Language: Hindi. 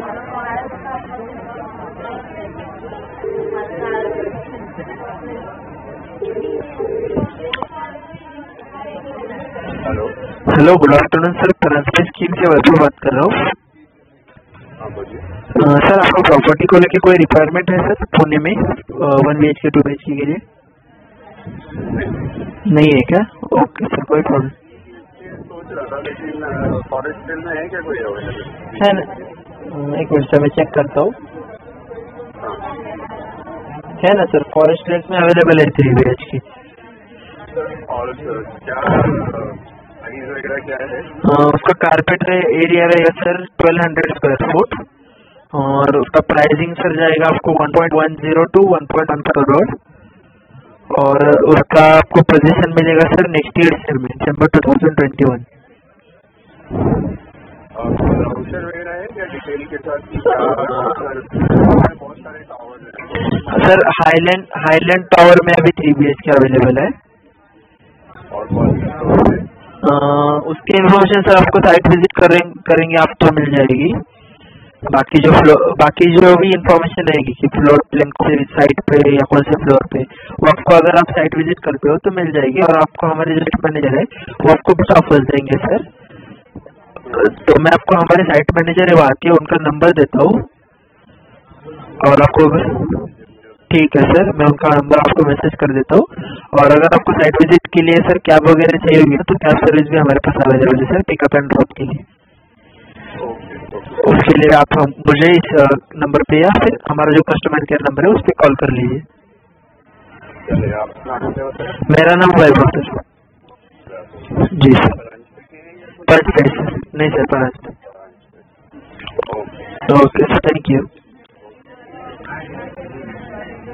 Hello. Hello, good afternoon sir, transfer scheme से वर्षा बात कर रहा हूँ। हाँ बोलिए। सर, आपको प्रॉपर्टी को लेके कोई रिक्वायरमेंट है सर पुणे में 1 BHK 2 BHK के लिए? नहीं है क्या? ओके सर, कोई प्रॉब्लम। सोच रहा था लेकिन फॉरेस्ट हिल में है क्या कोई अवेलेबल? है ना, एक मिनट सर मैं चेक करता हूँ। है ना सर, फॉरेस्ट हिल्स में अवेलेबल है 3 BHK। और क्या प्राइस वगैरह क्या है? उसका कारपेट एरिया रहेगा सर 1200 स्क्वायर फुट, और उसका प्राइसिंग सर जाएगा आपको 1.10 to 1.1 करोड़, और उसका आपको पोजीशन मिलेगा सर नेक्स्ट ईयर में दिसंबर 2021। ब्राउचर वगैरह है क्या डिटेल के साथ? बहुत सारे टावर हैं सर, हाईलैंड टावर में अभी 3 BHK अवेलेबल है। और कौन उसकी इन्फॉर्मेशन सर आपको साइट विजिट करेंगे आप तो मिल जाएगी। बाकी जो भी इन्फॉर्मेशन रहेगी कि फ्लोर प्लान से साइट पे या कौन से फ्लोर पे, वो आपको अगर आप साइट विजिट करते हो तो मिल जाएगी, और आपको हमारे जो मैनेजर है वो आपको कुछ ऑफर्स देंगे सर। तो मैं आपको हमारे साइट मैनेजर है आती है उनका नंबर देता हूँ, और आपको ठीक है सर, मैं उनका नंबर आपको मैसेज कर देता हूँ। और अगर आपको साइट विजिट के लिए सर कैब वगैरह चाहिए होगी तो कैब सर्विस भी हमारे पास अवेलेबल है सर, पिकअप एंड ड्रॉप के लिए। उसके लिए आप मुझे इस नंबर पे या फिर हमारा जो कस्टमर केयर नंबर है उस पर कॉल कर लीजिए। मेरा नाम वैभव सर। जी सर, नहीं सर, परंज। Okay sir, thank you.